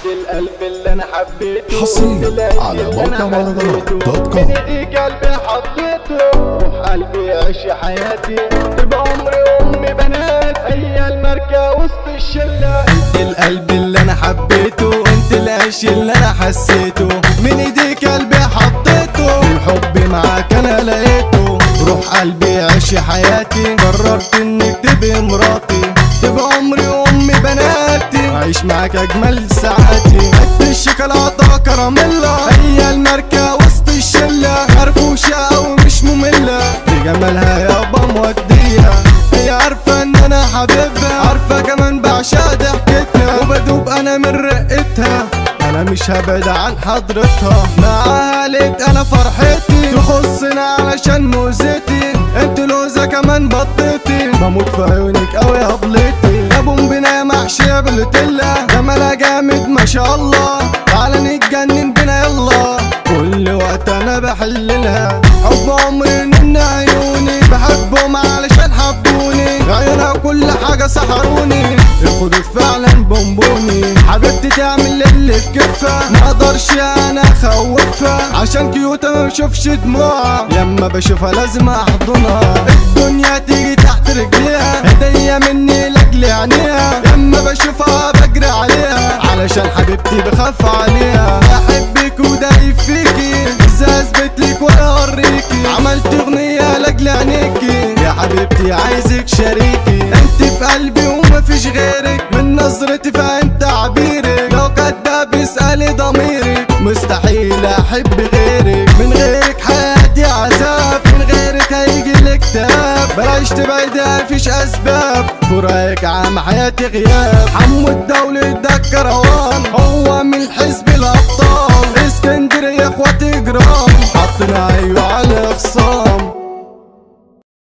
القلب اللي انا حبيته حصريا على موقع مهرجانات.com. من ايديك قلبي حطيته روح قلبي عيش حياتي تبقى عمري وامي بنات هي الماركة وسط الشلة. انت القلب اللي انا حبيته انت العيش اللي انا حسيته من ايديك قلبي حطيته الحب معاك انا لقيته روح قلبي عيش حياتي قررت انك تبقى مراتي تبقى عمري وامي بناتي عيش معاك اجمل ساعاتي قد الشوكولاته كراميلا هي الماركه وسط الشله فرفوشه ومش ممله بجمالها يابا موديه هي عارفه ان انا حبيبها عارفه كمان بعشق ضحكتها وبدوب انا من رقتها انا مش هبعد عن حضرتها معاها لقيت انا فرحتي تخصنا علشان موزتي انت لوزة كمان بطتي بموت في عيونك اوي يا بليتي يا بومبنا محشية بالتلة جمالها جامد ما شاء الله تعالى نتجنن بينا يلا كل وقت انا بحللها حب عمري من عيوني بحبهم علشان حبوني عيونها كل حاجة سحروني الخدود فعلا بونبوني حبيبتي تعمل اللي في كفها ما اقدرش انا اخوفها عشان كيوتة ما بشوفش دموعها لما بشوفها لازم احضنها الدنيا تيجي تحت رجليها هدية مني لاجل عينيها لما بشوفها بجري عليها علشان حبيبتي بخاف عليها بحبك ودايب فيكي ازاي اثبت لك ولا اوريكي عملت اغنية لاجل عينيكي يا حبيبتي عايزك شريكي انت في قلبي ومفيش غيرك من نظرتي فهمت تعبيرك لو كداب اسألي ضميرك مستحيل احب غيرك من غيرك حياتي عذاب من غيرك هيجي اكتئاب بلاش تبعدي مفيش اسباب فراقك عام حياتي غياب حمو الدولة ده الكروان هو من حزب الابطال اسكندرية اخواتي جرام حطنا ايوه على اخصام